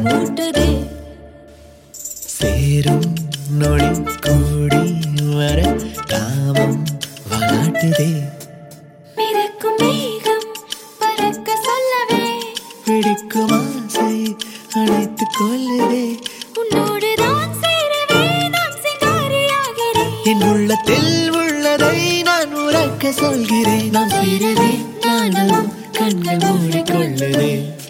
மூட்டுதே. சேரும் நொடி கூடி வர காமம் வாட்டுதே. மிதக்கும் மேகம் பறக்க சொல்லவே பிடிக்கும் ஆசை அழைத்துக் கொள்ளுதே. உன்னோடு நான் சேரவே நான் சிங்காரியாகிறேன். என் உள்ளத்தில் உள்ளதை நான் உறக்க சொல்கிறேன். நாம் சேரவே நானும் கண்கள் மூடிக்கொள்ளுதே.